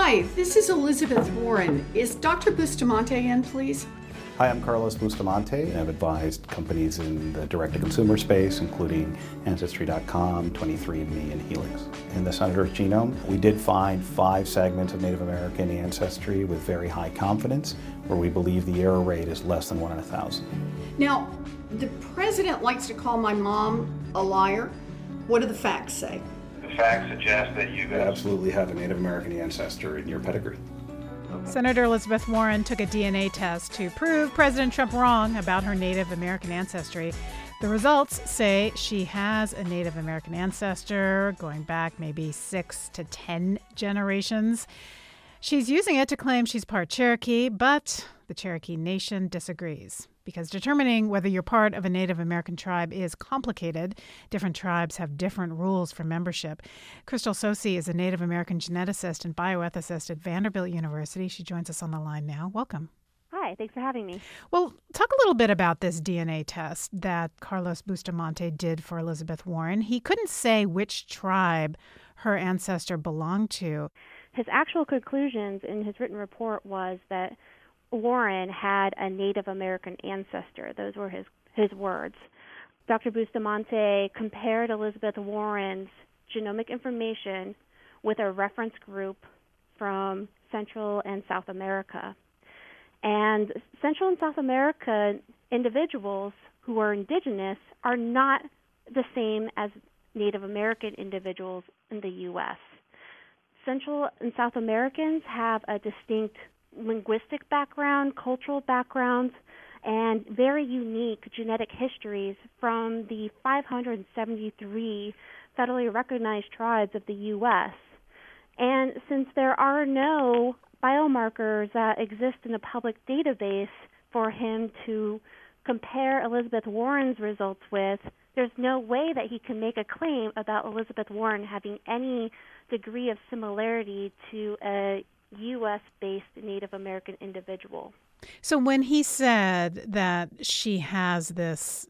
Hi, this is Elizabeth Warren. Is Dr. Bustamante in, please? Hi, I'm Carlos Bustamante, and I've advised companies in the direct-to-consumer space, including Ancestry.com, 23andMe, and Helix. In the Senator's genome, we did find 5 segments of Native American ancestry with very high confidence, where we believe the error rate is less than 1 in 1,000. Now, the president likes to call my mom a liar. What do the facts say? The facts suggest that you absolutely have a Native American ancestor in your pedigree. Senator Elizabeth Warren took a DNA test to prove President Trump wrong about her Native American ancestry. The results say she has a Native American ancestor going back maybe 6 to 10 generations. She's using it to claim she's part Cherokee, but the Cherokee Nation disagrees. Because determining whether you're part of a Native American tribe is complicated. Different tribes have different rules for membership. Crystal Sosi is a Native American geneticist and bioethicist at Vanderbilt University. She joins us on the line now. Welcome. Hi, thanks for having me. Well, talk a little bit about this DNA test that Carlos Bustamante did for Elizabeth Warren. He couldn't say which tribe her ancestor belonged to. His actual conclusions in his written report was that Warren had a Native American ancestor. Those were his words. Dr. Bustamante compared Elizabeth Warren's genomic information with a reference group from Central and South America. And Central and South America individuals who are indigenous are not the same as Native American individuals in the U.S. Central and South Americans have a distinct linguistic background, cultural backgrounds, and very unique genetic histories from the 573 federally recognized tribes of the U.S. And since there are no biomarkers that exist in the public database for him to compare Elizabeth Warren's results with, there's no way that he can make a claim about Elizabeth Warren having any degree of similarity to a U.S.-based Native American individual. So when he said that she has this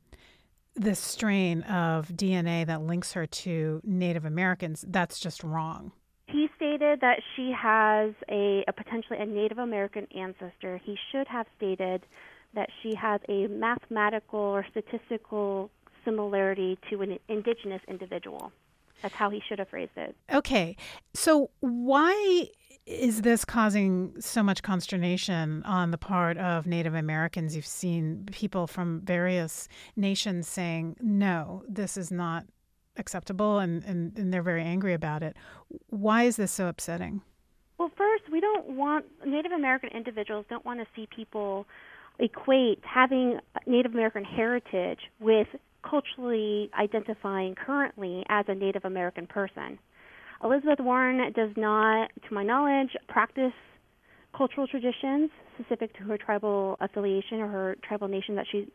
strain of DNA that links her to Native Americans, that's just wrong. He stated that she has a potentially a Native American ancestor. He should have stated that she has a mathematical or statistical similarity to an indigenous individual. That's how he should have phrased it. Okay. So why is this causing so much consternation on the part of Native Americans? You've seen people from various nations saying, no, this is not acceptable, and they're very angry about it. Why is this so upsetting? Well, first, Native American individuals don't want to see people equate having Native American heritage with culturally identifying currently as a Native American person. Elizabeth Warren does not, to my knowledge, practice cultural traditions specific to her tribal affiliation or her tribal nation that she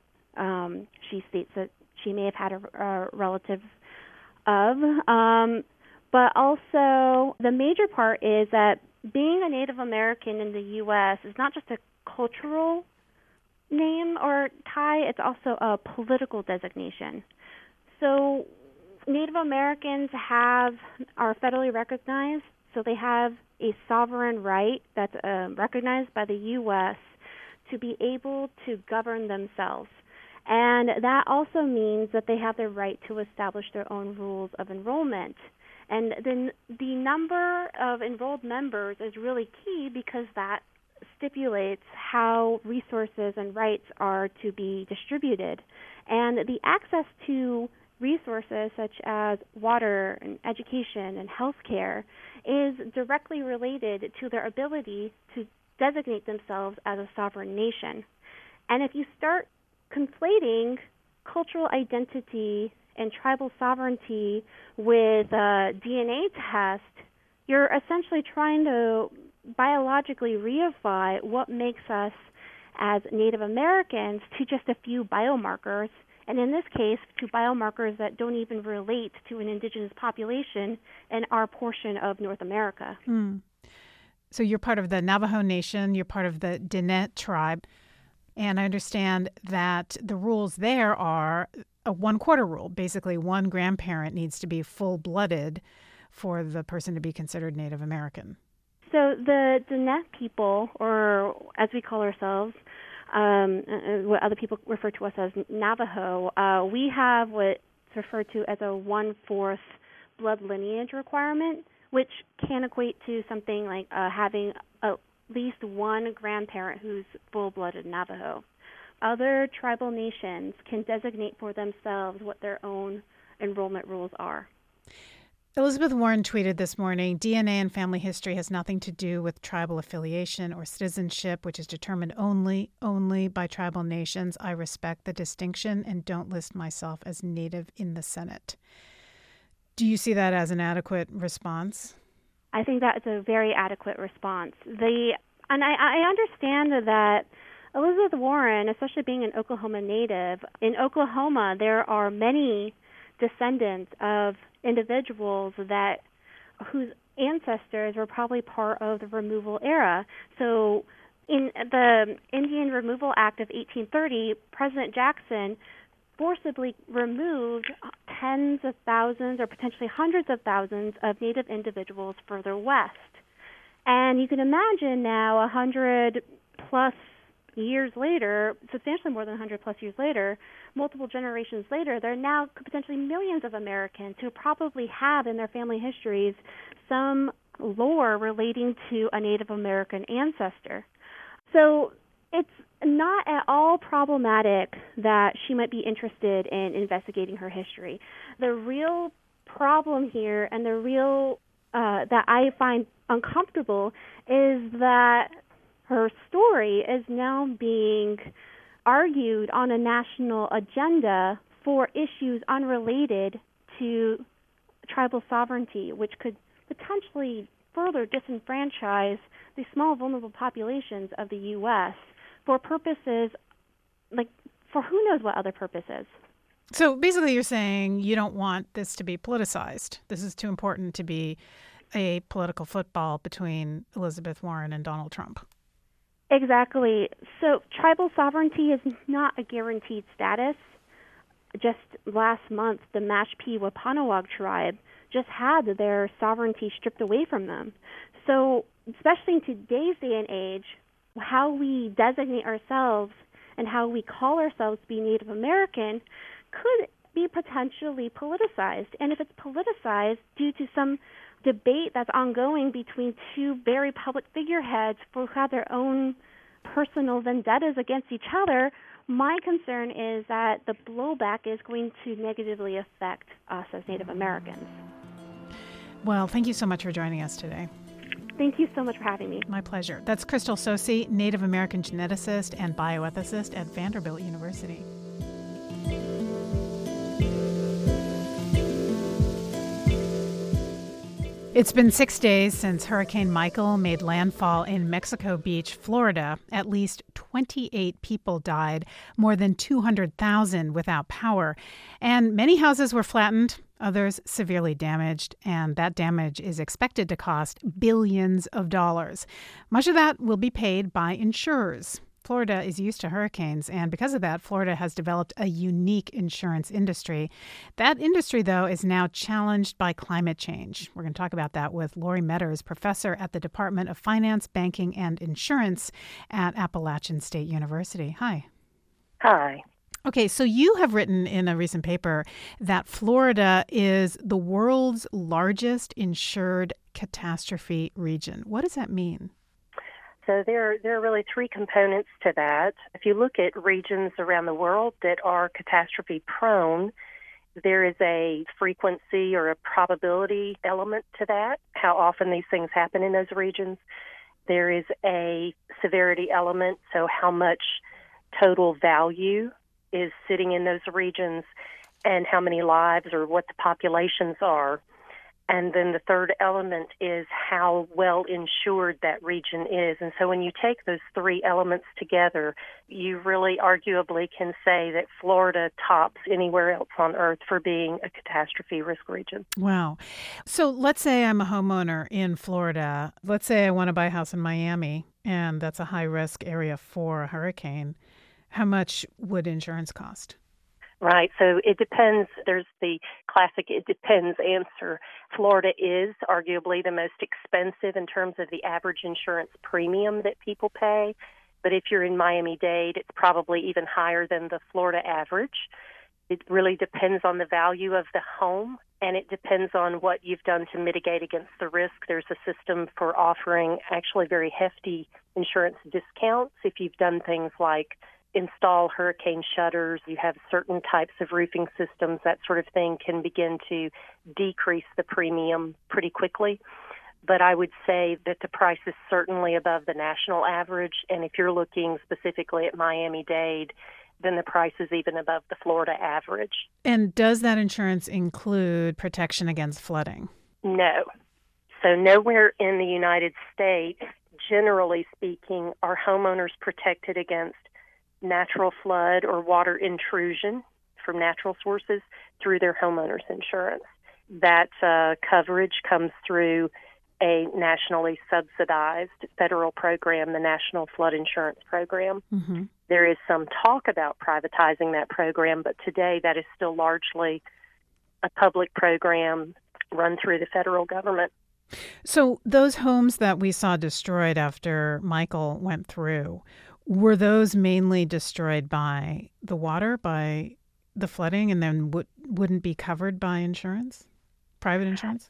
states that she may have had a relative of. But also, the major part is that being a Native American in the U.S. is not just a cultural name or tie, it's also a political designation. So Native Americans are federally recognized, so they have a sovereign right that's recognized by the U.S. to be able to govern themselves. And that also means that they have the right to establish their own rules of enrollment. And then the number of enrolled members is really key because that stipulates how resources and rights are to be distributed. And the access to resources such as water and education and health care is directly related to their ability to designate themselves as a sovereign nation. And if you start conflating cultural identity and tribal sovereignty with a DNA test, you're essentially trying to biologically reify what makes us as Native Americans to just a few biomarkers, and in this case, to biomarkers that don't even relate to an indigenous population in our portion of North America. So you're part of the Navajo Nation, you're part of the Diné tribe, and I understand that the rules there are a 1/4 rule. Basically, one grandparent needs to be full-blooded for the person to be considered Native American. So the Diné people, or as we call ourselves, what other people refer to us as Navajo, we have what's referred to as a 1/4 blood lineage requirement, which can equate to something like having at least one grandparent who's full-blooded Navajo. Other tribal nations can designate for themselves what their own enrollment rules are. Elizabeth Warren tweeted this morning, DNA and family history has nothing to do with tribal affiliation or citizenship, which is determined only by tribal nations. I respect the distinction and don't list myself as Native in the Senate. Do you see that as an adequate response? I think that is a very adequate response. And I understand that Elizabeth Warren, especially being an Oklahoma native, in Oklahoma there are many descendants of individuals whose ancestors were probably part of the removal era. So in the Indian Removal Act of 1830, President Jackson forcibly removed tens of thousands or potentially hundreds of thousands of Native individuals further west. And you can imagine now 100 plus years later, substantially more than 100 plus years later, multiple generations later, there are now potentially millions of Americans who probably have in their family histories some lore relating to a Native American ancestor. So it's not at all problematic that she might be interested in investigating her history. The real problem here, and the real that I find uncomfortable, is that her story is now being argued on a national agenda for issues unrelated to tribal sovereignty, which could potentially further disenfranchise the small, vulnerable populations of the U.S. for purposes, for who knows what other purposes. So basically you're saying you don't want this to be politicized. This is too important to be a political football between Elizabeth Warren and Donald Trump. Exactly. So tribal sovereignty is not a guaranteed status. Just last month, the Mashpee Wampanoag tribe just had their sovereignty stripped away from them. So especially in today's day and age, how we designate ourselves and how we call ourselves to be Native American could be potentially politicized. And if it's politicized due to some debate that's ongoing between two very public figureheads who have their own personal vendettas against each other, my concern is that the blowback is going to negatively affect us as Native Americans. Well, thank you so much for joining us today. Thank you so much for having me. My pleasure. That's Crystal Saucy, Native American geneticist and bioethicist at Vanderbilt University. It's been 6 days since Hurricane Michael made landfall in Mexico Beach, Florida. At least 28 people died, more than 200,000 without power, and many houses were flattened, others severely damaged, and that damage is expected to cost billions of dollars. Much of that will be paid by insurers. Florida is used to hurricanes, and because of that, Florida has developed a unique insurance industry. That industry, though, is now challenged by climate change. We're going to talk about that with Lori Metters, professor at the Department of Finance, Banking, and Insurance at Appalachian State University. Hi. Hi. Okay, so you have written in a recent paper that Florida is the world's largest insured catastrophe region. What does that mean? So there are really three components to that. If you look at regions around the world that are catastrophe prone, there is a frequency or a probability element to that, how often these things happen in those regions. There is a severity element, so how much total value is sitting in those regions and how many lives or what the populations are. And then the third element is how well insured that region is. And so when you take those three elements together, you really arguably can say that Florida tops anywhere else on Earth for being a catastrophe risk region. Wow. So let's say I'm a homeowner in Florida. Let's say I want to buy a house in Miami, and that's a high-risk area for a hurricane. How much would insurance cost? Right. So it depends. There's the classic "it depends" answer. Florida is arguably the most expensive in terms of the average insurance premium that people pay. But if you're in Miami-Dade, it's probably even higher than the Florida average. It really depends on the value of the home, and it depends on what you've done to mitigate against the risk. There's a system for offering actually very hefty insurance discounts if you've done things like install hurricane shutters, you have certain types of roofing systems, that sort of thing can begin to decrease the premium pretty quickly. But I would say that the price is certainly above the national average, and if you're looking specifically at Miami-Dade, then the price is even above the Florida average. And does that insurance include protection against flooding? No. So nowhere in the United States, generally speaking, are homeowners protected against natural flood or water intrusion from natural sources through their homeowners insurance. That coverage comes through a nationally subsidized federal program, the National Flood Insurance Program. Mm-hmm. There is some talk about privatizing that program, but today that is still largely a public program run through the federal government. So those homes that we saw destroyed after Michael went through, were those mainly destroyed by the water, by the flooding, and then wouldn't be covered by insurance, private insurance?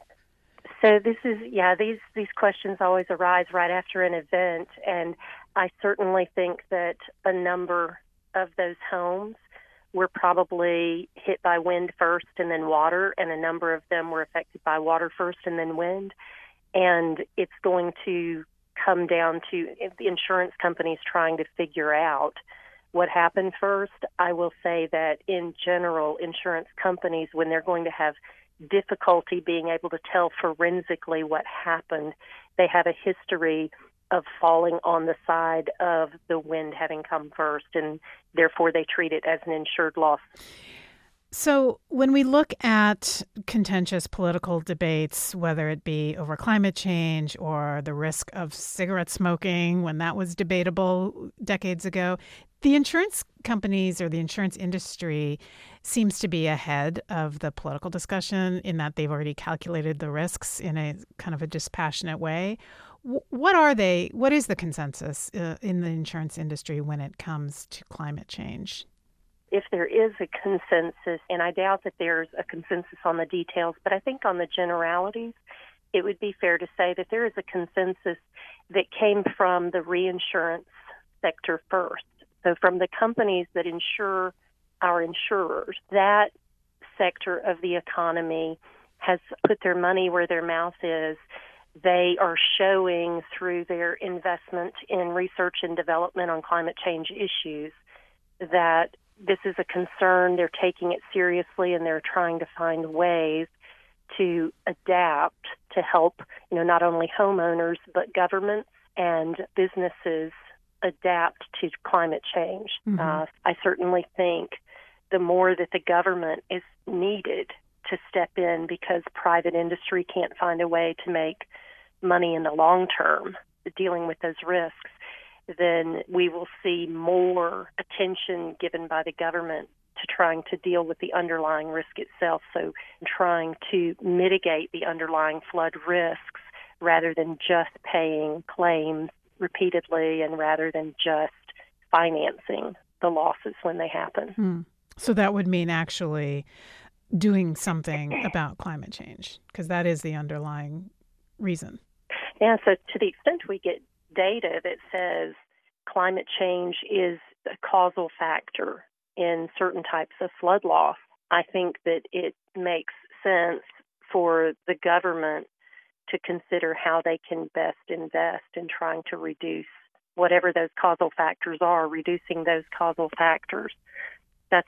So this is, these questions always arise right after an event, and I certainly think that a number of those homes were probably hit by wind first and then water, and a number of them were affected by water first and then wind. And it's going to come down to the insurance companies trying to figure out what happened first. I will say that in general, insurance companies, when they're going to have difficulty being able to tell forensically what happened, they have a history of falling on the side of the wind having come first, and therefore they treat it as an insured loss. So when we look at contentious political debates, whether it be over climate change or the risk of cigarette smoking when that was debatable decades ago, the insurance companies or the insurance industry seems to be ahead of the political discussion in that they've already calculated the risks in a kind of a dispassionate way. What are they? What is the consensus in the insurance industry when it comes to climate change? If there is a consensus, and I doubt that there's a consensus on the details, but I think on the generalities, it would be fair to say that there is a consensus that came from the reinsurance sector first. So from the companies that insure our insurers, that sector of the economy has put their money where their mouth is. They are showing through their investment in research and development on climate change issues that this is a concern. They're taking it seriously, and they're trying to find ways to adapt to help, not only homeowners, but governments and businesses adapt to climate change. Mm-hmm. I certainly think the more that the government is needed to step in because private industry can't find a way to make money in the long term dealing with those risks, then we will see more attention given by the government to trying to deal with the underlying risk itself. So trying to mitigate the underlying flood risks rather than just paying claims repeatedly and rather than just financing the losses when they happen. So that would mean actually doing something about climate change, because that is the underlying reason. Yeah, so to the extent we get data that says climate change is a causal factor in certain types of flood loss, I think that it makes sense for the government to consider how they can best invest in trying to reduce whatever those causal factors are, reducing those causal factors. That's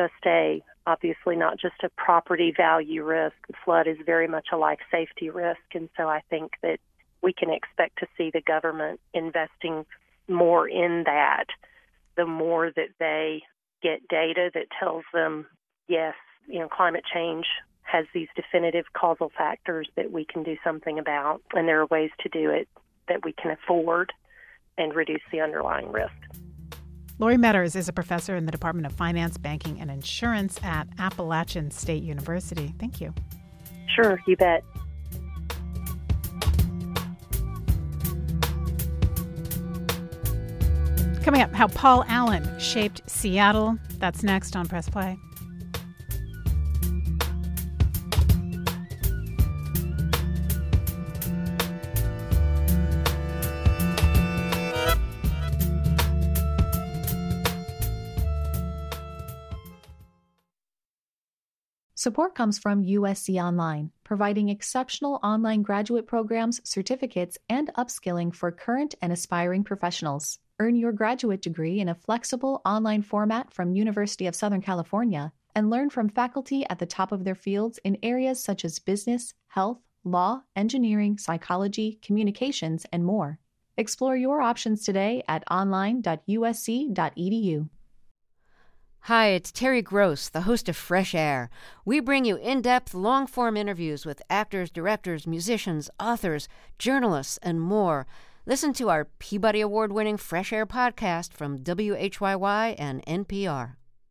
obviously not just a property value risk. The flood is very much a life safety risk, and so I think that we can expect to see the government investing more in that, the more that they get data that tells them, yes, climate change has these definitive causal factors that we can do something about, and there are ways to do it that we can afford and reduce the underlying risk. Lori Metters is a professor in the Department of Finance, Banking, and Insurance at Appalachian State University. Thank you. Sure, you bet. Coming up, how Paul Allen shaped Seattle. That's next on Press Play. Support comes from USC Online, providing exceptional online graduate programs, certificates, and upskilling for current and aspiring professionals. Earn your graduate degree in a flexible online format from University of Southern California and learn from faculty at the top of their fields in areas such as business, health, law, engineering, psychology, communications, and more. Explore your options today at online.usc.edu. Hi, it's Terry Gross, the host of Fresh Air. We bring you in-depth, long-form interviews with actors, directors, musicians, authors, journalists, and more. Listen to our Peabody Award-winning Fresh Air podcast from WHYY and NPR.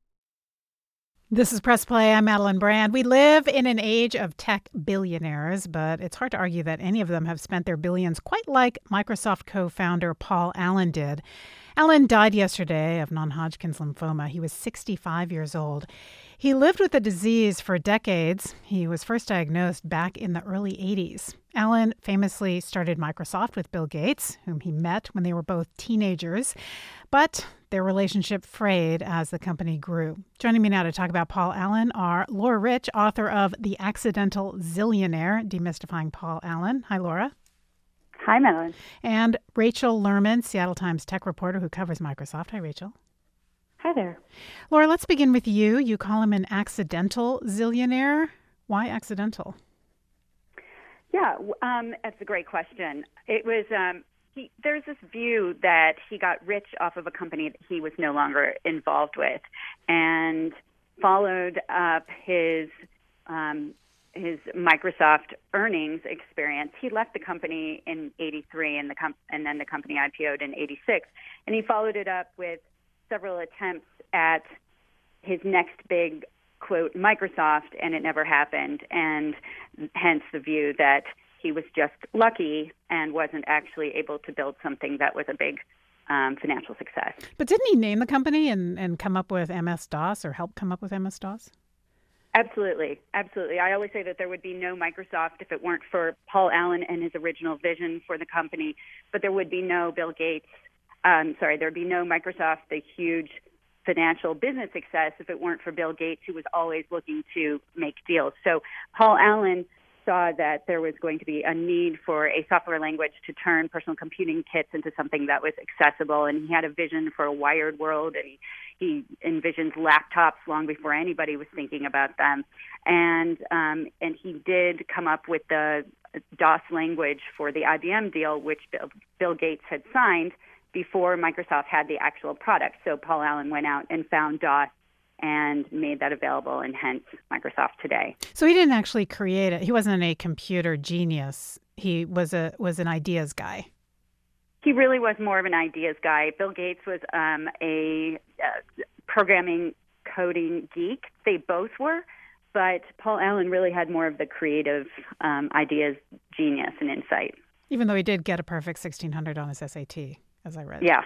This is Press Play. I'm Madeline Brand. We live in an age of tech billionaires, but it's hard to argue that any of them have spent their billions quite like Microsoft co-founder Paul Allen did. Allen died yesterday of non-Hodgkin's lymphoma. He was 65 years old. He lived with the disease for decades. He was first diagnosed back in the early 80s. Allen famously started Microsoft with Bill Gates, whom he met when they were both teenagers. But their relationship frayed as the company grew. Joining me now to talk about Paul Allen are Laura Rich, author of The Accidental Zillionaire, Demystifying Paul Allen. Hi, Laura. Hi, Madeline. And Rachel Lerman, Seattle Times tech reporter who covers Microsoft. Hi, Rachel. Hi there. Laura, let's begin with you. You call him an accidental zillionaire. Why accidental? Yeah, that's a great question. It was there's this view that he got rich off of a company that he was no longer involved with, and followed up his Microsoft earnings experience. He left the company in '83, and then the company IPO'd in '86, and he followed it up with several attempts at his next big, quote, Microsoft, and it never happened, and hence the view that he was just lucky and wasn't actually able to build something that was a big financial success. But didn't he name the company and come up with MS-DOS or help come up with MS-DOS? Absolutely. Absolutely. I always say that there would be no Microsoft if it weren't for Paul Allen and his original vision for the company, but there would be no Bill Gates. There would be no Microsoft, the huge financial business success, if it weren't for Bill Gates, who was always looking to make deals. So Paul Allen saw that there was going to be a need for a software language to turn personal computing kits into something that was accessible, and he had a vision for a wired world, and he envisioned laptops long before anybody was thinking about them. And he did come up with the DOS language for the IBM deal, which Bill Gates had signed before Microsoft had the actual product. So Paul Allen went out and found DOS and made that available, and hence Microsoft today. So he didn't actually create it. He wasn't a computer genius. He was an ideas guy. He really was more of an ideas guy. Bill Gates was a programming, coding geek. They both were, but Paul Allen really had more of the creative ideas genius and insight. Even though he did get a perfect 1600 on his SAT, as I read. Yeah.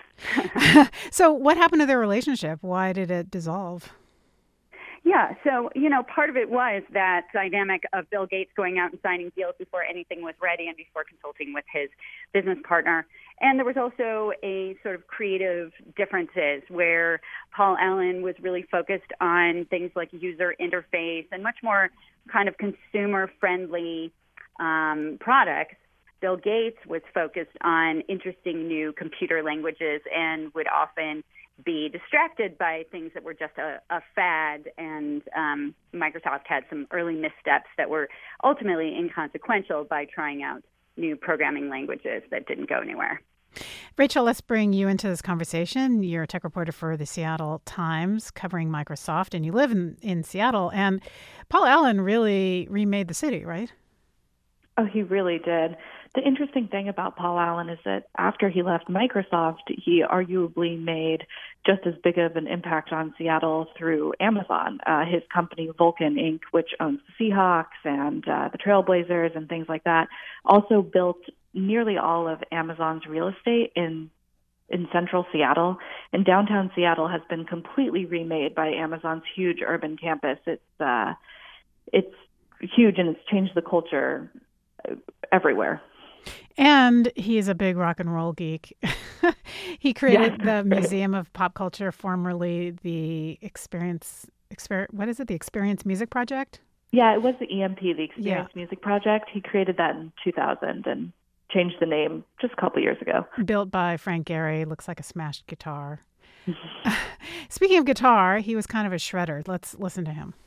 So what happened to their relationship? Why did it dissolve? Yeah, so, part of it was that dynamic of Bill Gates going out and signing deals before anything was ready and before consulting with his business partner. And there was also a sort of creative differences where Paul Allen was really focused on things like user interface and much more kind of consumer-friendly products. Bill Gates was focused on interesting new computer languages and would often be distracted by things that were just a fad, and Microsoft had some early missteps that were ultimately inconsequential by trying out new programming languages that didn't go anywhere. Rachel, let's bring you into this conversation. You're a tech reporter for the Seattle Times covering Microsoft, and you live in Seattle. And Paul Allen really remade the city, right? Oh, he really did. The interesting thing about Paul Allen is that after he left Microsoft, he arguably made just as big of an impact on Seattle through Amazon. His company, Vulcan Inc., which owns the Seahawks and the Trailblazers and things like that, also built nearly all of Amazon's real estate in central Seattle. And downtown Seattle has been completely remade by Amazon's huge urban campus. It's huge, and it's changed the culture everywhere. And he's a big rock and roll geek. He created the Museum of Pop Culture, formerly the Experience Music Project? Yeah, it was the EMP, the Experience Music Project. He created that in 2000 and changed the name just a couple years ago. Built by Frank Gehry, looks like a smashed guitar. Speaking of guitar, he was kind of a shredder. Let's listen to him.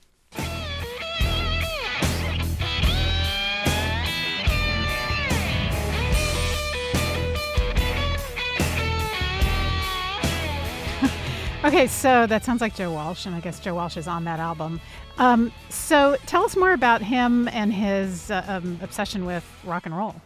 Okay, so that sounds like Joe Walsh, and I guess Joe Walsh is on that album. So tell us more about him and his obsession with rock and roll.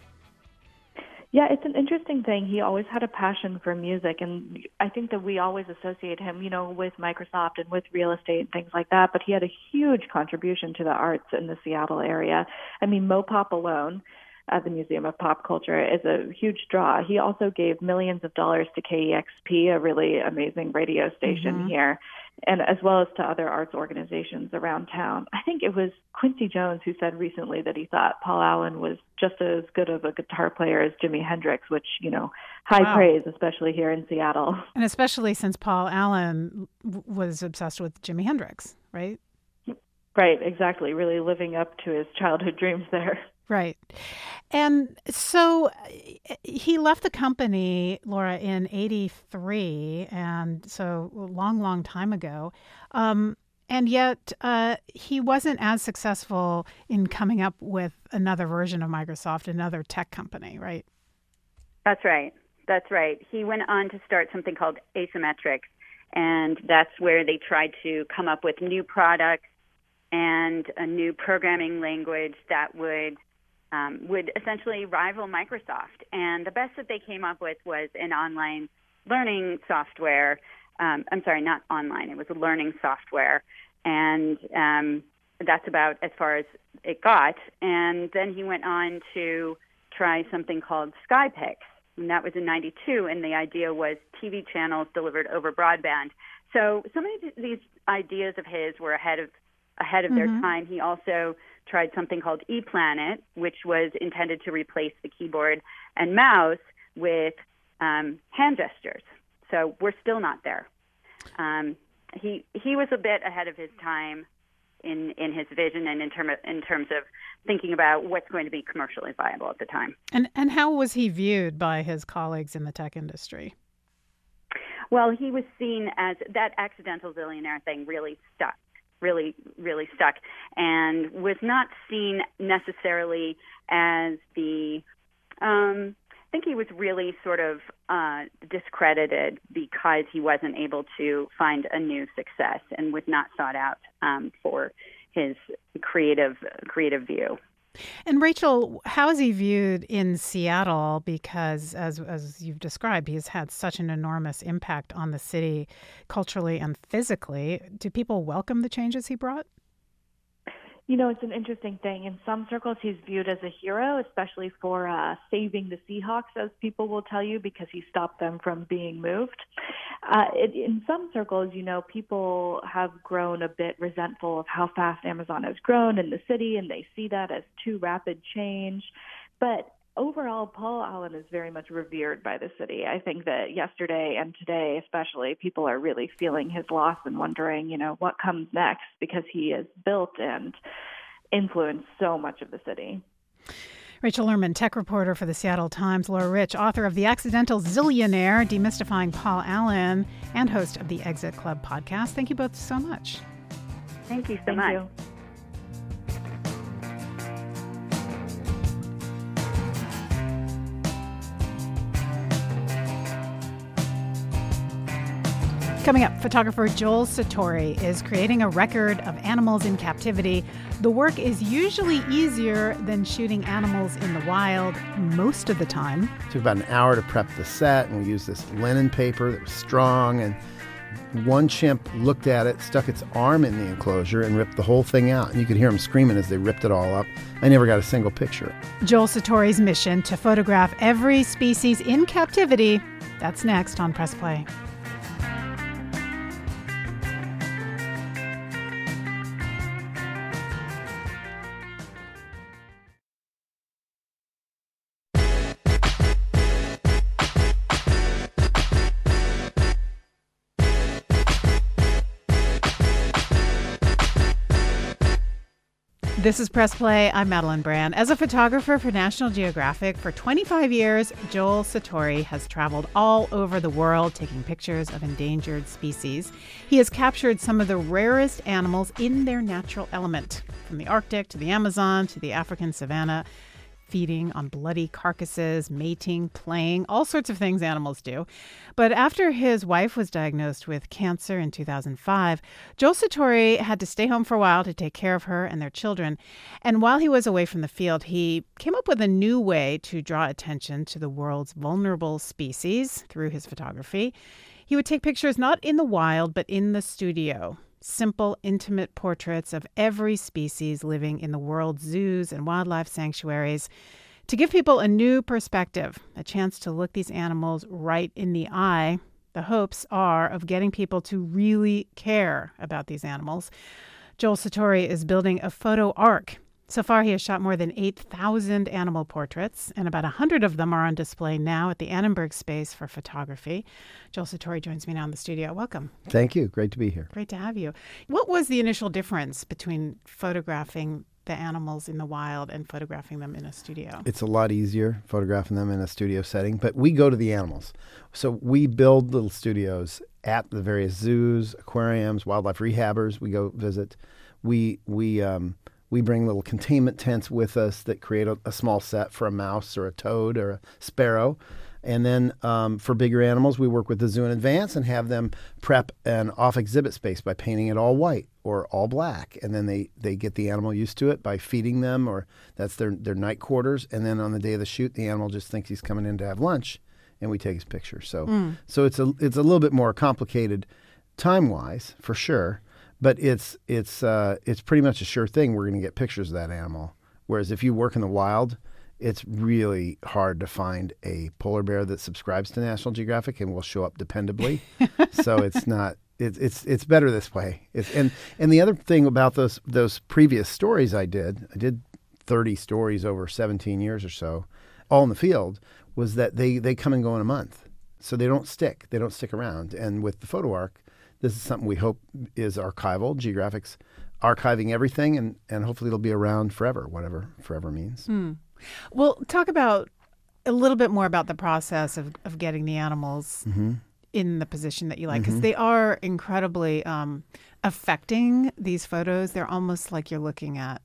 Yeah, it's an interesting thing. He always had a passion for music, and I think that we always associate him, with Microsoft and with real estate and things like that, but he had a huge contribution to the arts in the Seattle area. I mean, Mopop alone, the Museum of Pop Culture, is a huge draw. He also gave millions of dollars to KEXP, a really amazing radio station here, and as well as to other arts organizations around town. I think it was Quincy Jones who said recently that he thought Paul Allen was just as good of a guitar player as Jimi Hendrix, which, high praise, especially here in Seattle. And especially since Paul Allen was obsessed with Jimi Hendrix, right? Right, exactly. Really living up to his childhood dreams there. Right. And so he left the company, Laura, in 1983, and so a long, long time ago. And yet he wasn't as successful in coming up with another version of Microsoft, another tech company, right? That's right. He went on to start something called Asymmetrics, and that's where they tried to come up with new products and a new programming language that would essentially rival Microsoft. And the best that they came up with was an online learning software. I'm sorry, not online. It was a learning software. And that's about as far as it got. And then he went on to try something called SkyPix. And that was in 92. And the idea was TV channels delivered over broadband. So many of these ideas of his were ahead of their time. He also tried something called ePlanet, which was intended to replace the keyboard and mouse with hand gestures. So we're still not there. He was a bit ahead of his time in his vision and in terms of thinking about what's going to be commercially viable at the time. And how was he viewed by his colleagues in the tech industry? Well, he was seen as that accidental zillionaire thing really stuck. Really stuck, and was not seen necessarily as the I think he was really sort of discredited because he wasn't able to find a new success and was not sought out for his creative view. And Rachel, how is he viewed in Seattle? Because as you've described, he's had such an enormous impact on the city culturally and physically. Do people welcome the changes he brought? It's an interesting thing. In some circles, he's viewed as a hero, especially for saving the Seahawks, as people will tell you, because he stopped them from being moved. In some circles, people have grown a bit resentful of how fast Amazon has grown in the city, and they see that as too rapid change. But overall, Paul Allen is very much revered by the city. I think that yesterday and today especially, people are really feeling his loss and wondering, what comes next, because he has built and influenced so much of the city. Rachel Lerman, tech reporter for the Seattle Times. Laura Rich, author of The Accidental Zillionaire, Demystifying Paul Allen, and host of the Exit Club podcast. Thank you both so much. Thank you so much. You. Coming up, photographer Joel Sartore is creating a record of animals in captivity. The work is usually easier than shooting animals in the wild most of the time. It took about an hour to prep the set, and we used this linen paper that was strong, and one chimp looked at it, stuck its arm in the enclosure, and ripped the whole thing out. And you could hear them screaming as they ripped it all up. I never got a single picture. Joel Sartore's mission to photograph every species in captivity. That's next on Press Play. This is Press Play. I'm Madeline Brand. As a photographer for National Geographic for 25 years, Joel Sartore has traveled all over the world taking pictures of endangered species. He has captured some of the rarest animals in their natural element, from the Arctic to the Amazon to the African savanna, feeding on bloody carcasses, mating, playing, all sorts of things animals do. But after his wife was diagnosed with cancer in 2005, Joel Sartore had to stay home for a while to take care of her and their children. And while he was away from the field, he came up with a new way to draw attention to the world's vulnerable species through his photography. He would take pictures not in the wild, but in the studio. Simple, intimate portraits of every species living in the world's zoos and wildlife sanctuaries to give people a new perspective, a chance to look these animals right in the eye. The hopes are of getting people to really care about these animals. Joel Sartore is building a photo arc. So far, he has shot more than 8,000 animal portraits, and about 100 of them are on display now at the Annenberg Space for Photography. Joel Sartore joins me now in the studio. Welcome. Thank you. Great to be here. Great to have you. What was the initial difference between photographing the animals in the wild and photographing them in a studio? It's a lot easier photographing them in a studio setting, but we go to the animals. So we build little studios at the various zoos, aquariums, wildlife rehabbers. We go visit. We bring little containment tents with us that create a small set for a mouse or a toad or a sparrow. And then for bigger animals, we work with the zoo in advance and have them prep an off-exhibit space by painting it all white or all black. And then they get the animal used to it by feeding them, or that's their night quarters. And then on the day of the shoot, the animal just thinks he's coming in to have lunch, and we take his picture. So it's a little bit more complicated time-wise, for sure. But it's pretty much a sure thing we're going to get pictures of that animal. Whereas if you work in the wild, it's really hard to find a polar bear that subscribes to National Geographic and will show up dependably. So it's not. It's better this way. And the other thing about those previous stories I did 30 stories over 17 years or so, all in the field, was that they come and go in a month. So they don't stick. They don't stick around. And with the photo arc, this is something we hope is archival. Geographic's archiving everything, and hopefully it'll be around forever, whatever forever means. Well, talk about a little bit more about the process of getting the animals in the position that you like, because they are incredibly affecting, these photos. They're almost like you're looking at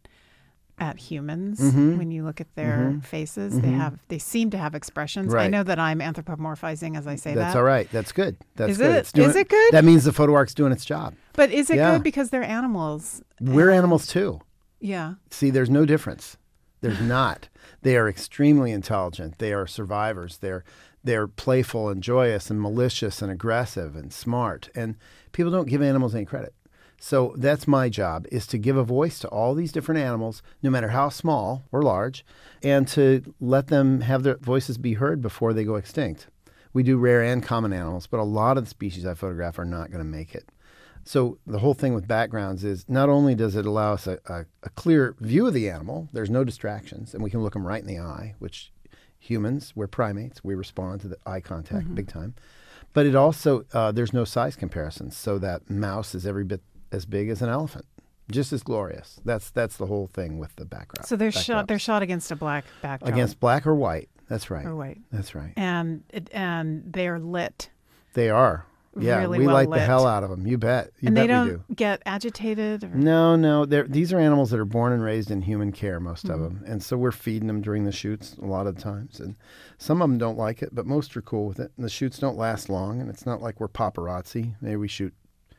humans when you look at their faces. They seem to have expressions. Right. I know that I'm anthropomorphizing as I say that. That's all right. That's good. That's is good. Is it good? That means the photo arc's doing its job. But is it good because they're animals? We're animals too. Yeah. See, there's no difference. There's not. They are extremely intelligent. They are survivors. They're playful and joyous and malicious and aggressive and smart. And people don't give animals any credit. So that's my job, is to give a voice to all these different animals, no matter how small or large, and to let them have their voices be heard before they go extinct. We do rare and common animals, but a lot of the species I photograph are not going to make it. So the whole thing with backgrounds is not only does it allow us a clear view of the animal, there's no distractions, and we can look them right in the eye, which humans, we're primates, we respond to the eye contact big time. But it also, there's no size comparisons, so that mouse is every bit as big as an elephant, just as glorious. That's the whole thing with the background. So they're shot against a black backdrop. Against black or white. That's right. Or white. That's right. And they're lit. They are. Yeah, really we well light lit. the hell out of them. You bet. And they don't we do. get agitated? Or... No. These are animals that are born and raised in human care, most of them. And so we're feeding them during the shoots a lot of times. And some of them don't like it, but most are cool with it. And the shoots don't last long, and it's not like we're paparazzi. Maybe we shoot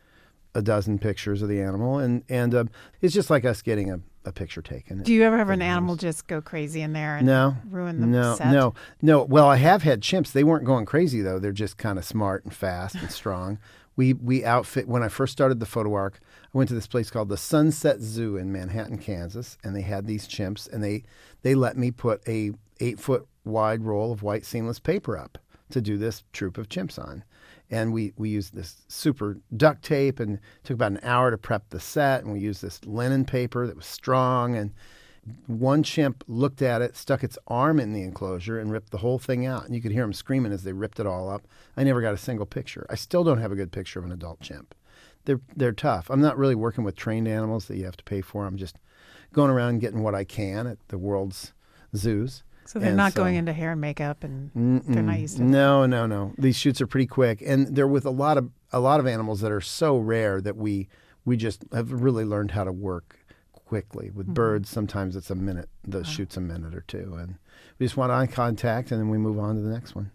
a dozen pictures of the animal, and it's just like us getting a picture taken. Do you ever have an animal just go crazy in there and ruin the set? No. Well, I have had chimps. They weren't going crazy, though. They're just kind of smart and fast and strong. We outfit, when I first started the photo arc, I went to this place called the Sunset Zoo in Manhattan, Kansas, and they had these chimps, and they let me put a 8-foot wide roll of white seamless paper up to do this troop of chimps on. And we used this super duct tape, and it took about an hour to prep the set. And we used this linen paper that was strong. And one chimp looked at it, stuck its arm in the enclosure, and ripped the whole thing out. And you could hear them screaming as they ripped it all up. I never got a single picture. I still don't have a good picture of an adult chimp. They're tough. I'm not really working with trained animals that you have to pay for. I'm just going around and getting what I can at the world's zoos. So they're not going into hair and makeup, and they're not used to it. No. These shoots are pretty quick, and they're with a lot of animals that are so rare that we just have really learned how to work quickly. With birds, sometimes it's a minute. The shoot's a minute or two, and we just want eye contact, and then we move on to the next one.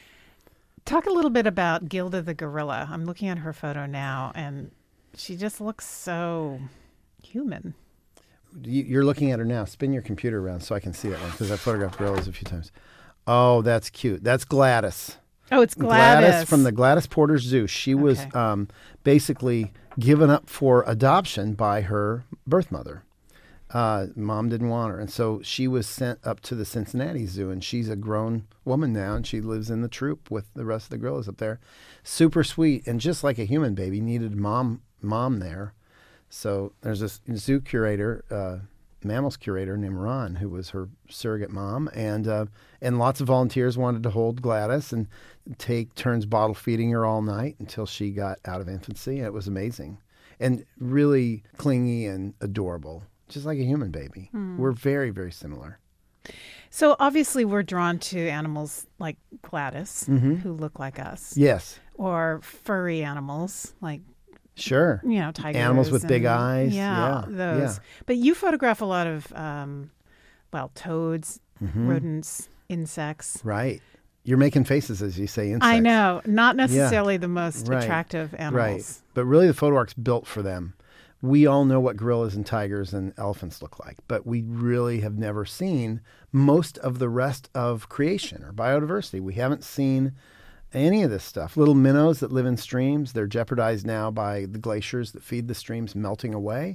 Talk a little bit about Gilda the gorilla. I'm looking at her photo now, and she just looks so human. You're looking at her now. Spin your computer around so I can see that one, because I photographed gorillas a few times. Oh, that's cute. That's Gladys. Oh, it's Gladys. Gladys from the Gladys Porter Zoo. She was basically given up for adoption by her birth mother. Mom didn't want her, and so she was sent up to the Cincinnati Zoo, and she's a grown woman now, and she lives in the troop with the rest of the gorillas up there. Super sweet, and just like a human baby, needed mom there. So there's this zoo curator, mammals curator named Ron, who was her surrogate mom, and lots of volunteers wanted to hold Gladys and take turns bottle feeding her all night until she got out of infancy. And it was amazing, and really clingy and adorable, just like a human baby. We're very, very similar. So obviously we're drawn to animals like Gladys, who look like us. Yes. Or furry animals like, sure, tigers. Animals with big eyes. Yeah, those. Yeah. But you photograph a lot of, toads, rodents, insects. Right. You're making faces as you say insects. I know. Not necessarily the most attractive animals. Right. But really the photo arc's built for them. We all know what gorillas and tigers and elephants look like, but we really have never seen most of the rest of creation or biodiversity. We haven't seen any of this stuff. Little minnows that live in streams, they're jeopardized now by the glaciers that feed the streams melting away.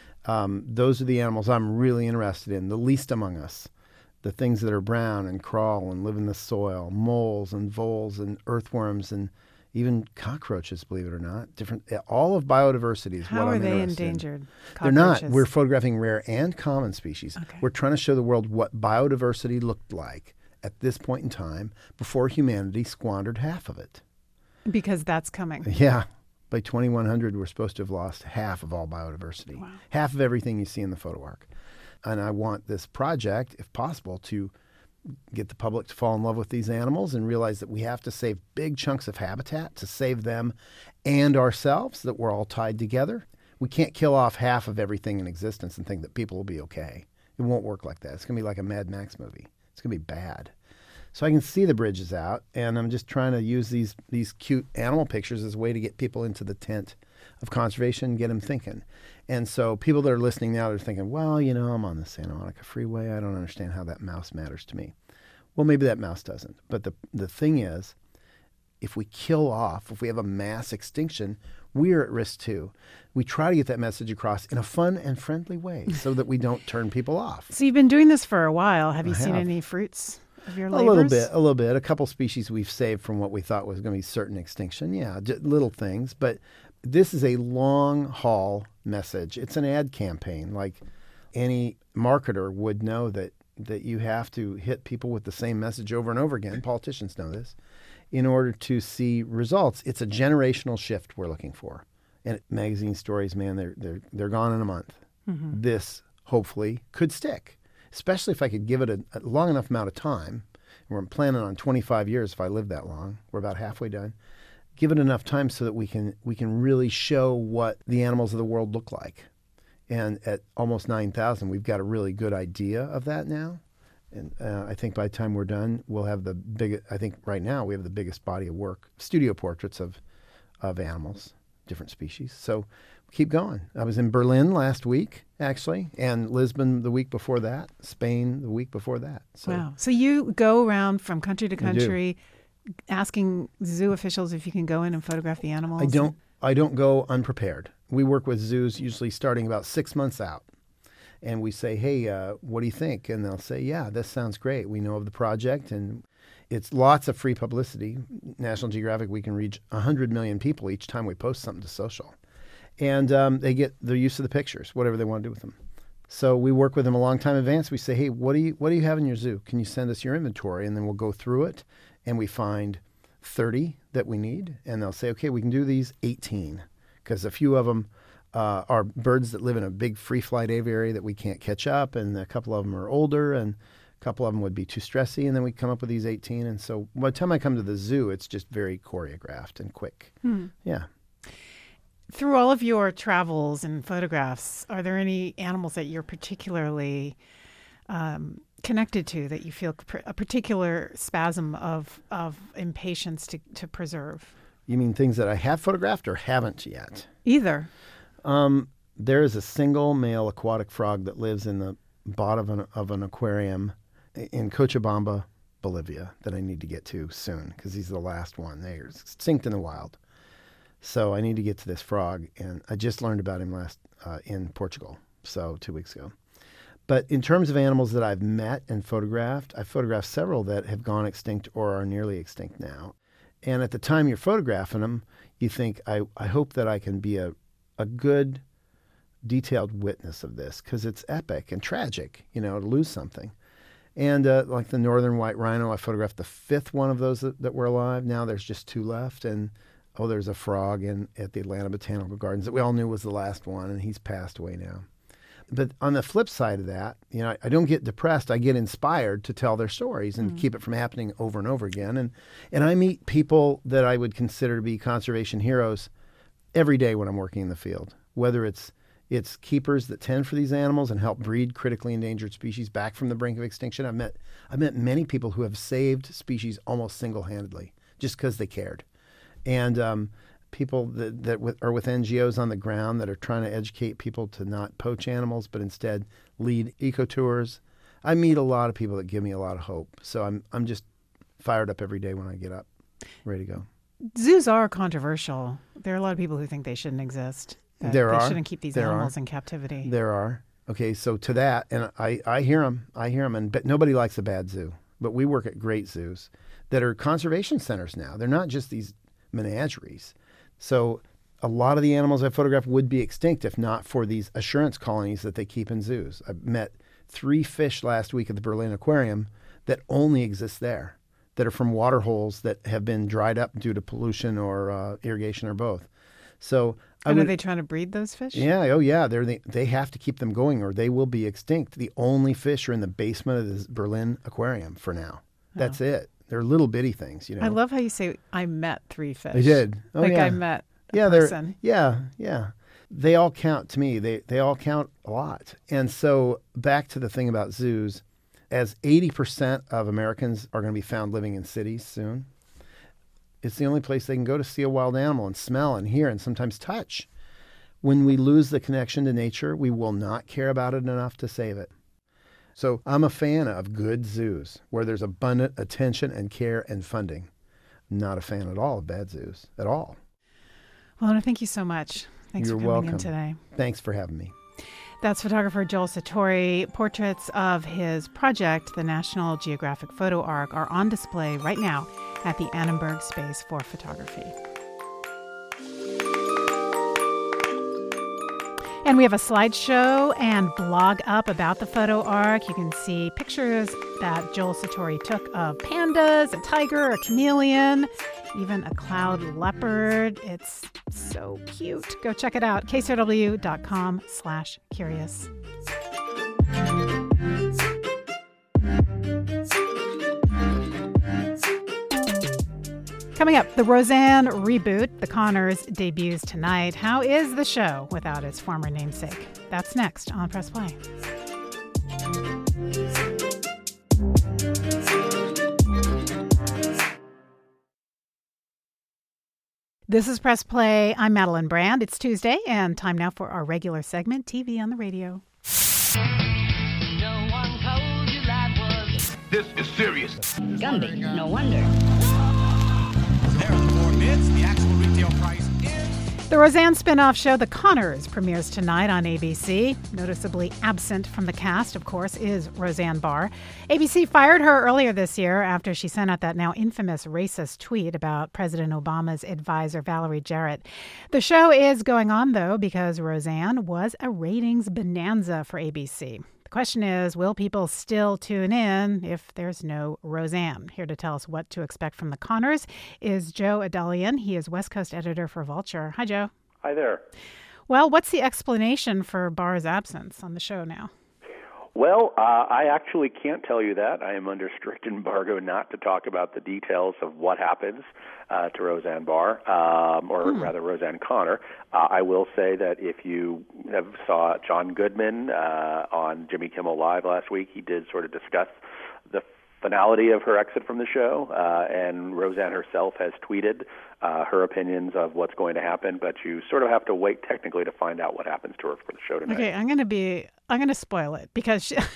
Those are the animals I'm really interested in, the least among us. The things that are brown and crawl and live in the soil, moles and voles and earthworms and even cockroaches, believe it or not. All of biodiversity is what I'm interested in. How are they endangered? They're not. We're photographing rare and common species. Okay. We're trying to show the world what biodiversity looked like at this point in time before humanity squandered half of it. Because that's coming. Yeah. By 2100, we're supposed to have lost half of all biodiversity. Wow. Half of everything you see in the photo arc. And I want this project, if possible, to get the public to fall in love with these animals and realize that we have to save big chunks of habitat to save them and ourselves, that we're all tied together. We can't kill off half of everything in existence and think that people will be okay. It won't work like that. It's going to be like a Mad Max movie. It's going to be bad. So I can see the bridges out, and I'm just trying to use these cute animal pictures as a way to get people into the tent of conservation and get them thinking. And so people that are listening now, they're thinking, well, I'm on the Santa Monica Freeway. I don't understand how that mouse matters to me. Well, maybe that mouse doesn't. But the thing is, if we have a mass extinction, we're at risk too. We try to get that message across in a fun and friendly way so that we don't turn people off. So you've been doing this for a while. Have you seen any fruits of your labors? A little bit. A couple species we've saved from what we thought was going to be certain extinction. Yeah, little things. But this is a long haul message. It's an ad campaign. Like any marketer would know that you have to hit people with the same message over and over again. Politicians know this. In order to see results, it's a generational shift we're looking for. And magazine stories, man, they're gone in a month. Mm-hmm. This hopefully could stick, especially if I could give it a long enough amount of time. We're planning on 25 years if I live that long. We're about halfway done. give it enough time so that we can really show what the animals of the world look like. And at almost 9,000, we've got a really good idea of that now. And I think by the time we're done, we'll have I think right now we have the biggest body of work, studio portraits of animals, different species. So keep going. I was in Berlin last week, actually, and Lisbon the week before that, Spain the week before that. So, wow. So you go around from country to country asking zoo officials if you can go in and photograph the animals? I don't go unprepared. We work with zoos usually starting about 6 months out. And we say, hey, what do you think? And they'll say, yeah, this sounds great. We know of the project, and it's lots of free publicity. National Geographic, we can reach 100 million people each time we post something to social. And they get the use of the pictures, whatever they want to do with them. So we work with them a long time in advance. We say, hey, what do you have in your zoo? Can you send us your inventory? And then we'll go through it, and we find 30 that we need. And they'll say, okay, we can do these 18, because a few of them are birds that live in a big free flight aviary that we can't catch up, and a couple of them are older, and a couple of them would be too stressy, and then we come up with these 18. And so by the time I come to the zoo, it's just very choreographed and quick. Yeah. Through all of your travels and photographs, are there any animals that you're particularly connected to, that you feel a particular spasm of impatience to preserve? You mean things that I have photographed or haven't yet? Either. There is a single male aquatic frog that lives in the bottom of an aquarium in Cochabamba, Bolivia, that I need to get to soon, because he's the last one. They're extinct in the wild. So I need to get to this frog, and I just learned about him in Portugal, so 2 weeks ago. But in terms of animals that I've met and photographed, I've photographed several that have gone extinct or are nearly extinct now. And at the time you're photographing them, you think, I hope that I can be a good, detailed witness of this, because it's epic and tragic, to lose something. And like the northern white rhino, I photographed the 5th one of those that were alive. Now there's just 2 left. And, there's a frog at the Atlanta Botanical Gardens that we all knew was the last one, and he's passed away now. But on the flip side of that, I don't get depressed. I get inspired to tell their stories and keep it from happening over and over again. And I meet people that I would consider to be conservation heroes every day when I'm working in the field, whether it's keepers that tend for these animals and help breed critically endangered species back from the brink of extinction. I've met many people who have saved species almost single-handedly just because they cared. And people that are with NGOs on the ground that are trying to educate people to not poach animals, but instead lead ecotours. I meet a lot of people that give me a lot of hope. So I'm just fired up every day when I get up, ready to go. Zoos are controversial. There are a lot of people who think they shouldn't exist. They shouldn't keep these animals in captivity. There are. Okay, so to that, and I hear them, but nobody likes a bad zoo. But we work at great zoos that are conservation centers now. They're not just these menageries. So a lot of the animals I photographed would be extinct if not for these assurance colonies that they keep in zoos. I met 3 fish last week at the Berlin Aquarium that only exist there, that are from water holes that have been dried up due to pollution or irrigation or both. So are they trying to breed those fish? Yeah, oh yeah. They have to keep them going or they will be extinct. The only fish are in the basement of the Berlin Aquarium for now. That's it. They're little bitty things, I love how you say, I met 3 fish. I did. Oh, I met a person. Yeah. They all count to me. They all count a lot. And so back to the thing about zoos, as 80% of Americans are going to be found living in cities soon, it's the only place they can go to see a wild animal and smell and hear and sometimes touch. When we lose the connection to nature, we will not care about it enough to save it. So I'm a fan of good zoos where there's abundant attention and care and funding. Not a fan at all of bad zoos, at all. Well, Anna, thank you so much. Thanks You're for coming welcome. in today. Thanks for having me. That's photographer Joel Sartore. Portraits of his project, the National Geographic Photo Arc, are on display right now at the Annenberg Space for Photography. And we have a slideshow and blog up about the photo arc. You can see pictures that Joel Sartore took of pandas, a tiger, a chameleon, even a cloud leopard. It's so cute. Go check it out. kcrw.com/curious. Coming up, the Roseanne reboot, The Conners, debuts tonight. How is the show without its former namesake? That's next on Press Play. This is Press Play. I'm Madeline Brand. It's Tuesday, and time now for our regular segment, TV on the Radio. No one told you life was... This is serious. Gumby, no wonder. There are the 4 bids. The actual retail price is... The Roseanne spin-off show The Conners premieres tonight on ABC. Noticeably absent from the cast, of course, is Roseanne Barr. ABC fired her earlier this year after she sent out that now infamous racist tweet about President Obama's advisor, Valerie Jarrett. The show is going on, though, because Roseanne was a ratings bonanza for ABC. The question is, will people still tune in if there's no Roseanne? Here to tell us what to expect from The Conners is Joe Adalian. He is West Coast editor for Vulture. Hi, Joe. Hi there. Well, what's the explanation for Barr's absence on the show now? Well, I actually can't tell you that. I am under strict embargo not to talk about the details of what happens to Roseanne Barr, rather Roseanne Connor. I will say that if you saw John Goodman on Jimmy Kimmel Live last week, he did sort of discuss the finality of her exit from the show, and Roseanne herself has tweeted her opinions of what's going to happen, but you sort of have to wait technically to find out what happens to her for the show tonight. Okay, I'm going to spoil it because you're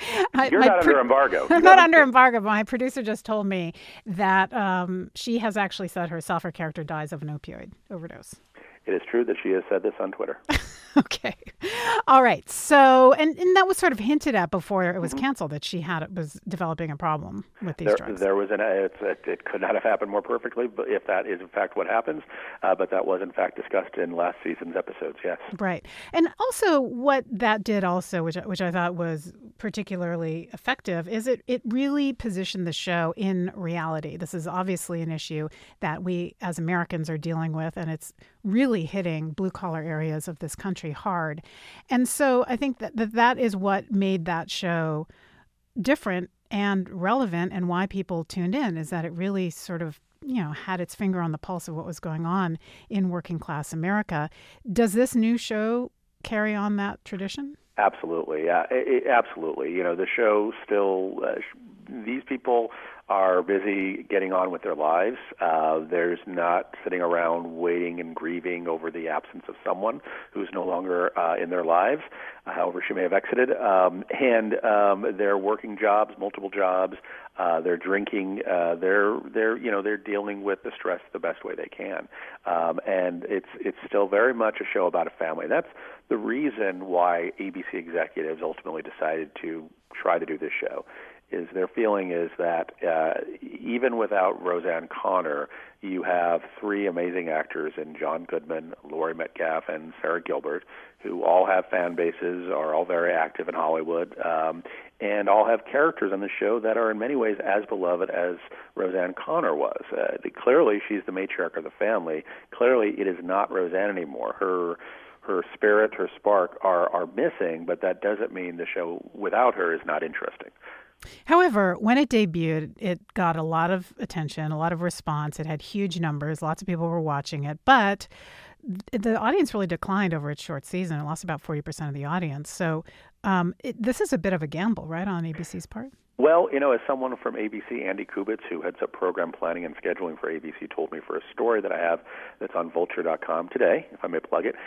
not under embargo. I'm not under embargo, but my producer just told me that she has actually said herself her character dies of an opioid overdose. It is true that she has said this on Twitter. Okay. All right. So, and that was sort of hinted at before it was canceled that she was developing a problem with these drugs. There was it could not have happened more perfectly, but if that is in fact what happens, but that was in fact discussed in last season's episodes. Yes. Right. And also, what that did also, which I thought was particularly effective, is it really positioned the show in reality. This is obviously an issue that we as Americans are dealing with, and it's really hitting blue-collar areas of this country hard. And so I think that is what made that show different and relevant, and why people tuned in, is that it really sort of, had its finger on the pulse of what was going on in working-class America. Does this new show carry on that tradition? Absolutely. Yeah, absolutely. The show still, these people are busy getting on with their lives. There's not sitting around waiting and grieving over the absence of someone who's no longer in their lives, however she may have exited. And they're working jobs, multiple jobs. They're drinking. They're dealing with the stress the best way they can. And it's still very much a show about a family. That's the reason why ABC executives ultimately decided to try to do this show. Is their feeling is that even without Roseanne Connor, you have 3 amazing actors in John Goodman, Laurie Metcalf, and Sarah Gilbert, who all have fan bases, are all very active in Hollywood, and all have characters on the show that are in many ways as beloved as Roseanne Connor was. Clearly, she's the matriarch of the family. Clearly, it is not Roseanne anymore. Her spirit, her spark are missing, but that doesn't mean the show without her is not interesting. However, when it debuted, it got a lot of attention, a lot of response. It had huge numbers. Lots of people were watching it. But the audience really declined over its short season. It lost about 40% of the audience. So this is a bit of a gamble, right, on ABC's part? Well, as someone from ABC, Andy Kubitz, who heads up program planning and scheduling for ABC, told me for a story that I have that's on Vulture.com today, if I may plug it,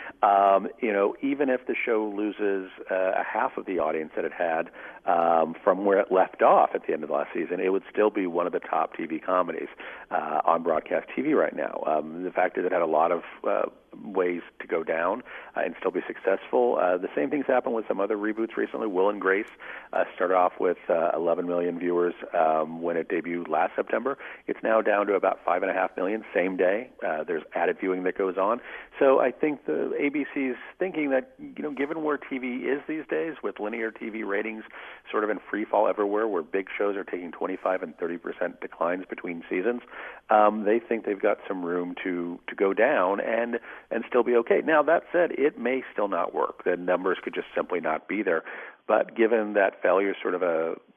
even if the show loses a half of the audience that it had from where it left off at the end of the last season, it would still be one of the top TV comedies on broadcast TV right now. The fact is it had a lot of ways to go down and still be successful. The same things happened with some other reboots recently. Will and Grace started off with 11 million viewers when it debuted last September. It's now down to about 5.5 million same day. There's added viewing that goes on. So I think the ABC's thinking that, given where TV is these days, with linear TV ratings sort of in free fall everywhere, where big shows are taking 25 and 30% declines between seasons, they think they've got some room to go down and still be okay. Now, that said, it may still not work. The numbers could just simply not be there. But given that failure is sort of a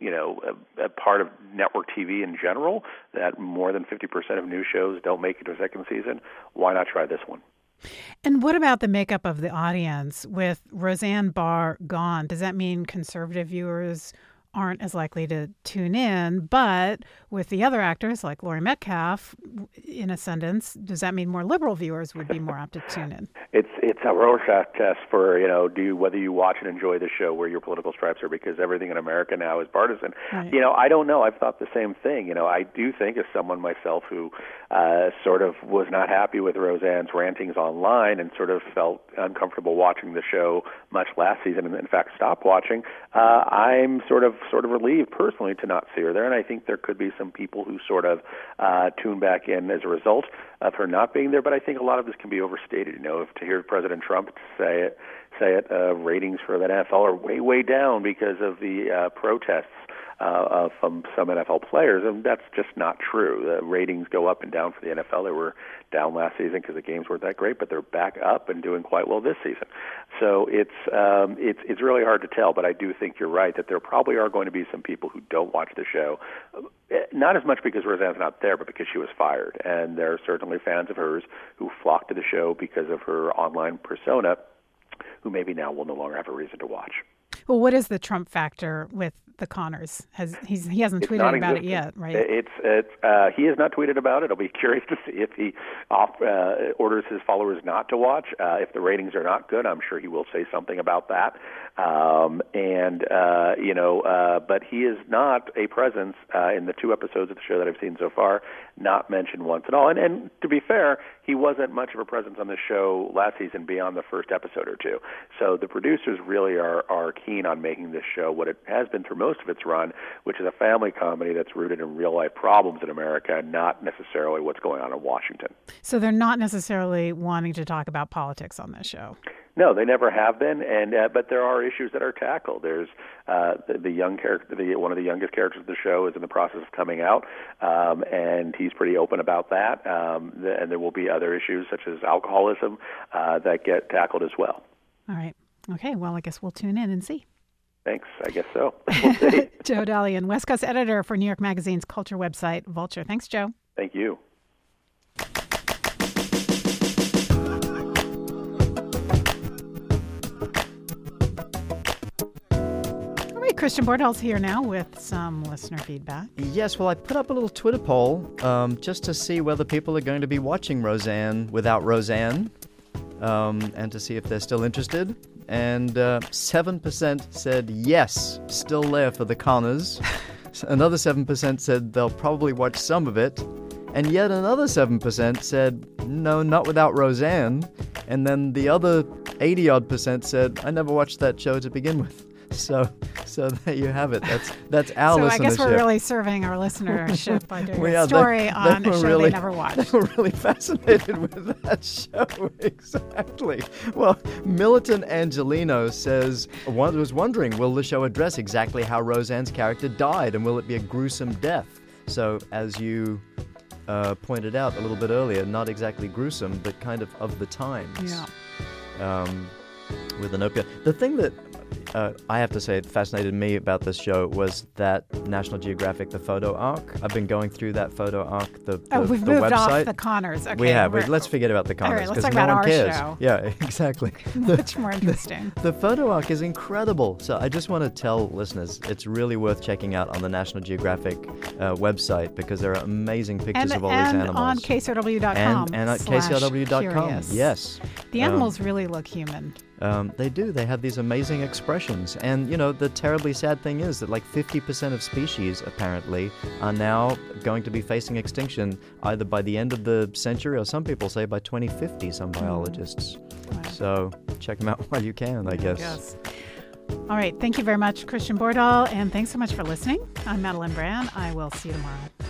a part of network TV in general, that more than 50% of new shows don't make it to a second season. Why not try this one? And what about the makeup of the audience? With Roseanne Barr gone, does that mean conservative viewers aren't as likely to tune in? But with the other actors like Laurie Metcalf in ascendance, does that mean more liberal viewers would be more apt to tune in? It's a Rorschach test for whether you watch and enjoy the show, where your political stripes are, because everything in America now is partisan. Right. I don't know. I've thought the same thing. I do think, as someone myself who sort of was not happy with Roseanne's rantings online and sort of felt uncomfortable watching the show much last season, and in fact stopped watching, I'm sort of relieved personally to not see her there, and I think there could be some people who sort of tune back in as a result of her not being there. But I think a lot of this can be overstated. If to hear President Trump say it, ratings for the NFL are way down because of the protests from some NFL players, and that's just not true. The ratings go up and down for the NFL. They were down last season because the games weren't that great, but they're back up and doing quite well this season. So it's really hard to tell, but I do think you're right that there probably are going to be some people who don't watch the show, not as much because Roseanne's not there, but because she was fired. And there are certainly fans of hers who flock to the show because of her online persona, who maybe now will no longer have a reason to watch. Well, what is the Trump factor with the Connors? He hasn't tweeted about it yet, right? He has not tweeted about it. I'll be curious to see if he orders his followers not to watch. If the ratings are not good, I'm sure he will say something about that. But he is not a presence in the 2 episodes of the show that I've seen so far, not mentioned once at all. And to be fair, he wasn't much of a presence on the show last season beyond the first episode or 2. So the producers really are keen on making this show what it has been through most of its run, which is a family comedy that's rooted in real-life problems in America, not necessarily what's going on in Washington. So they're not necessarily wanting to talk about politics on this show. No, they never have been, but there are issues that are tackled. There's the young character, one of the youngest characters of the show is in the process of coming out, and he's pretty open about that. And there will be other issues such as alcoholism that get tackled as well. All right. Okay. Well, I guess we'll tune in and see. Thanks. I guess so. We'll see. Joe Dalian, West Coast editor for New York Magazine's culture website, Vulture. Thanks, Joe. Thank you. Christian Bordahl's here now with some listener feedback. Yes, well, I put up a little Twitter poll just to see whether people are going to be watching Roseanne without Roseanne, and to see if they're still interested. And 7% said yes, still there for the Connors. Another 7% said they'll probably watch some of it. And yet another 7% said, no, not without Roseanne. And then the other 80-odd% said, I never watched that show to begin with. So there you have it. That's our listenership. So I guess we're really serving our listenership by doing a story on a show they never watched. They were really fascinated with that show. Exactly. Well, Militant Angelino was wondering, will the show address exactly how Roseanne's character died, and will it be a gruesome death? So as you pointed out a little bit earlier, not exactly gruesome, but kind of the times. Yeah. With an opiate. The thing that I have to say fascinated me about this show was that National Geographic, the photo arc. I've been going through that photo arc, we've moved website. Off the Connors. Okay, we have. Let's forget about the Connors. All right, let's talk about our show. Yeah, exactly. Much more interesting. The photo arc is incredible. So I just want to tell listeners, it's really worth checking out on the National Geographic website, because there are amazing pictures of all these animals. And on KCRW.com. And at KCRW.com, yes. The animals really look human. They do. They have these amazing expressions. And, the terribly sad thing is that like 50% of species, apparently, are now going to be facing extinction either by the end of the century, or some people say by 2050, some biologists. Wow. So check them out while you can, I guess. Yes. All right. Thank you very much, Christian Bordahl. And thanks so much for listening. I'm Madeline Brand. I will see you tomorrow.